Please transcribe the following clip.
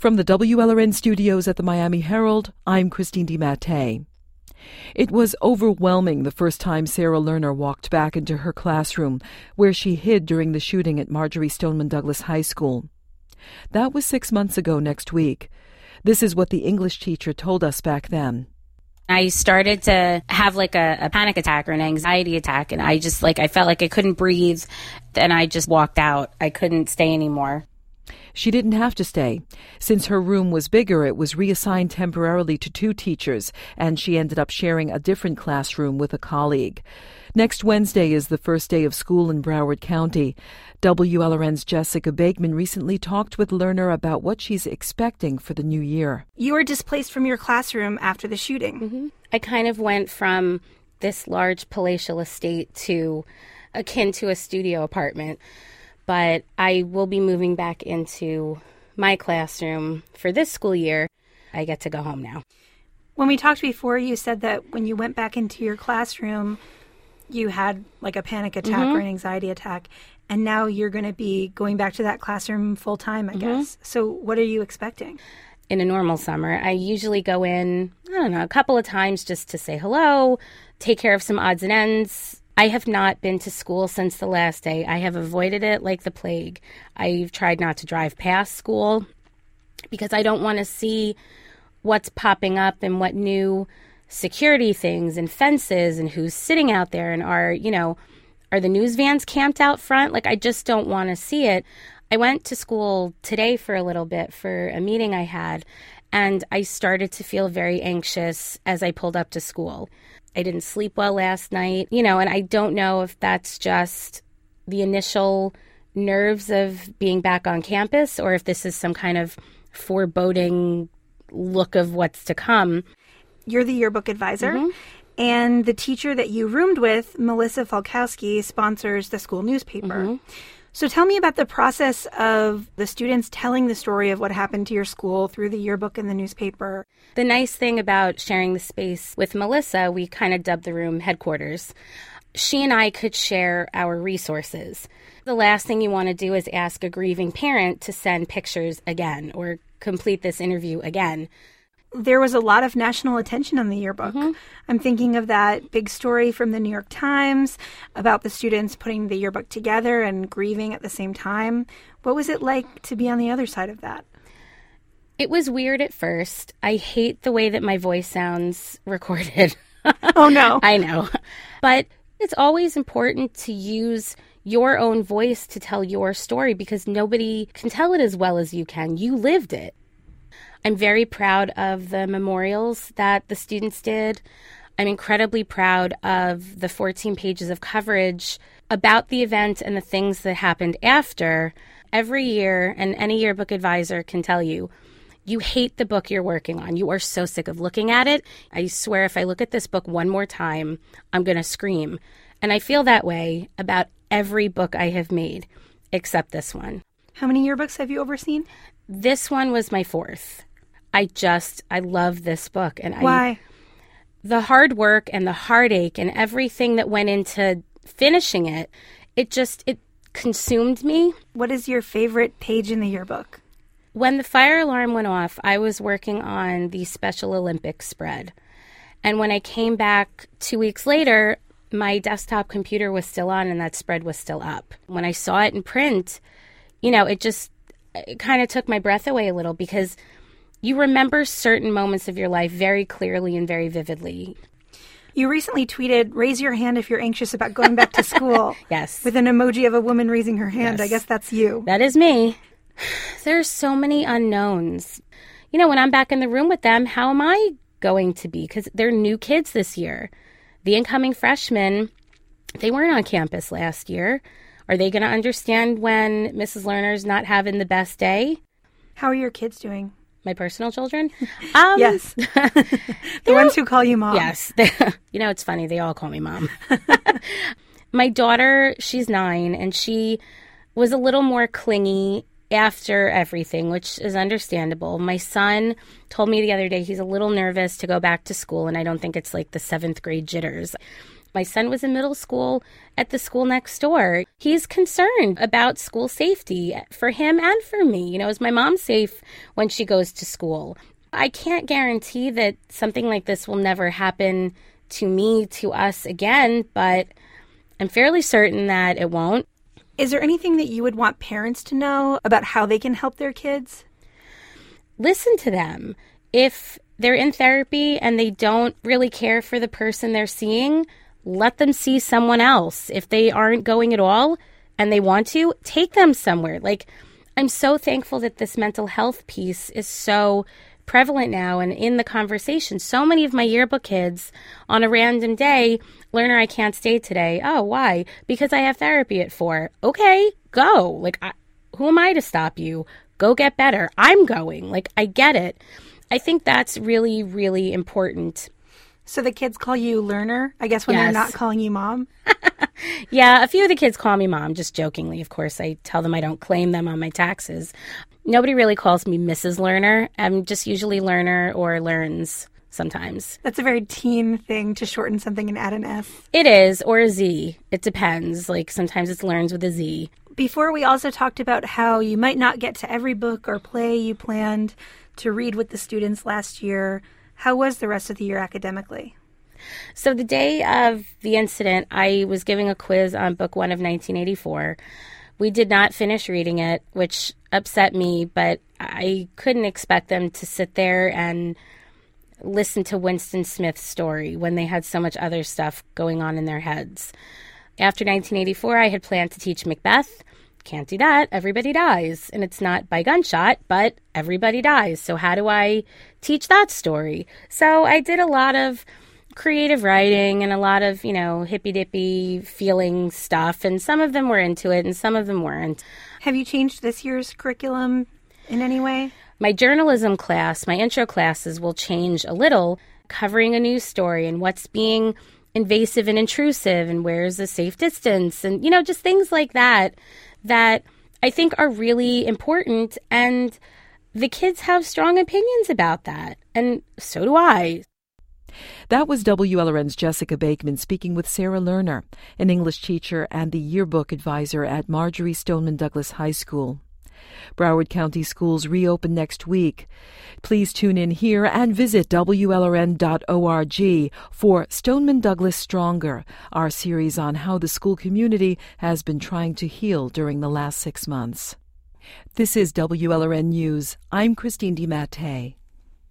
From the WLRN studios at the Miami Herald, I'm Christine DiMattei. It was overwhelming the first time Sarah Lerner walked back into her classroom, where she hid during the shooting at Marjory Stoneman Douglas High School. That was 6 months ago next week. This is what the English teacher told us back then. I started to have like a panic attack or an anxiety attack, and I felt like I couldn't breathe, and I just walked out. I couldn't stay anymore. She didn't have to stay. Since her room was bigger, it was reassigned temporarily to 2 teachers, and she ended up sharing a different classroom with a colleague. Next Wednesday is the first day of school in Broward County. WLRN's Jessica Bakeman recently talked with Lerner about what she's expecting for the new year. You were displaced from your classroom after the shooting. Mm-hmm. I kind of went from this large palatial estate to akin to a studio apartment. But I will be moving back into my classroom for this school year. I get to go home now. When we talked before, you said that when you went back into your classroom, you had like a panic attack or an anxiety attack. And now you're going to be going back to that classroom full time, I guess. So what are you expecting? In a normal summer, I usually go in, a couple of times just to say hello, take care of some odds and ends. I have not been to school since the last day. I have avoided it like the plague. I've tried not to drive past school because I don't want to see what's popping up and what new security things and fences and who's sitting out there and are the news vans camped out front? Like, I just don't want to see it. I went to school today for a little bit for a meeting I had, and I started to feel very anxious as I pulled up to school. I didn't sleep well last night, and I don't know if that's just the initial nerves of being back on campus or if this is some kind of foreboding look of what's to come. You're the yearbook advisor, and the teacher that you roomed with, Melissa Falkowski, sponsors the school newspaper. So tell me about the process of the students telling the story of what happened to your school through the yearbook and the newspaper. The nice thing about sharing the space with Melissa, we kind of dubbed the room headquarters. She and I could share our resources. The last thing you want to do is ask a grieving parent to send pictures again or complete this interview again. There was a lot of national attention on the yearbook. I'm thinking of that big story from the New York Times about the students putting the yearbook together and grieving at the same time. What was it like to be on the other side of that? It was weird at first. I hate the way that my voice sounds recorded. Oh, no. I know. But it's always important to use your own voice to tell your story because nobody can tell it as well as you can. You lived it. I'm very proud of the memorials that the students did. I'm incredibly proud of the 14 pages of coverage about the event and the things that happened after. Every year, and any yearbook advisor can tell you, you hate the book you're working on. You are so sick of looking at it. I swear if I look at this book one more time, I'm going to scream. And I feel that way about every book I have made, except this one. How many yearbooks have you overseen? This one was my 4th. I love this book. And Why? The hard work and the heartache and everything that went into finishing it, it consumed me. What is your favorite page in the yearbook? When the fire alarm went off, I was working on the Special Olympics spread. And when I came back 2 weeks later, my desktop computer was still on and that spread was still up. When I saw it in print, it kind of took my breath away a little because you remember certain moments of your life very clearly and very vividly. You recently tweeted, "Raise your hand if you're anxious about going back to school." Yes. With an emoji of a woman raising her hand. Yes. I guess that's you. That is me. There's so many unknowns. When I'm back in the room with them, how am I going to be? Because they're new kids this year. The incoming freshmen, they weren't on campus last year. Are they going to understand when Mrs. Lerner's not having the best day? How are your kids doing? My personal children? Yes. The ones who call you mom. Yes. It's funny. They all call me mom. My daughter, she's 9, and she was a little more clingy after everything, which is understandable. My son told me the other day he's a little nervous to go back to school, and I don't think it's like the 7th grade jitters. My son was in middle school at the school next door. He's concerned about school safety for him and for me. You know, is my mom safe when she goes to school? I can't guarantee that something like this will never happen to me, to us again, but I'm fairly certain that it won't. Is there anything that you would want parents to know about how they can help their kids? Listen to them. If they're in therapy and they don't really care for the person they're seeing, let them see someone else. If they aren't going at all and they want to, take them somewhere. Like, I'm so thankful that this mental health piece is so prevalent now and in the conversation. So many of my yearbook kids on a random day, learner, I can't stay today. Oh, why? Because I have therapy at 4. Okay, go. Like, who am I to stop you? Go get better. I'm going. Like, I get it. I think that's really, really important. So the kids call you learner, I guess, when they're not calling you mom? Yeah, a few of the kids call me mom, just jokingly. Of course, I tell them I don't claim them on my taxes. Nobody really calls me Mrs. Learner. I'm just usually Learner or Learns sometimes. That's a very teen thing to shorten something and add an S. It is, or a Z. It depends. Like, sometimes it's Learns with a Z. Before, we also talked about how you might not get to every book or play you planned to read with the students last year. How was the rest of the year academically? So the day of the incident, I was giving a quiz on book 1 of 1984. We did not finish reading it, which upset me, but I couldn't expect them to sit there and listen to Winston Smith's story when they had so much other stuff going on in their heads. After 1984, I had planned to teach Macbeth. Can't do that. Everybody dies. And it's not by gunshot, but everybody dies. So how do I teach that story? So I did a lot of creative writing and a lot of, hippy-dippy feeling stuff. And some of them were into it and some of them weren't. Have you changed this year's curriculum in any way? My journalism class, my intro classes will change a little, covering a news story and what's being invasive and intrusive and where's the safe distance and, just things like that I think are really important. And the kids have strong opinions about that. And so do I. That was WLRN's Jessica Bakeman speaking with Sarah Lerner, an English teacher and the yearbook advisor at Marjorie Stoneman Douglas High School. Broward County schools reopen next week. Please tune in here and visit WLRN.org for Stoneman Douglas Stronger, our series on how the school community has been trying to heal during the last 6 months. This is WLRN News. I'm Christine DiMattei.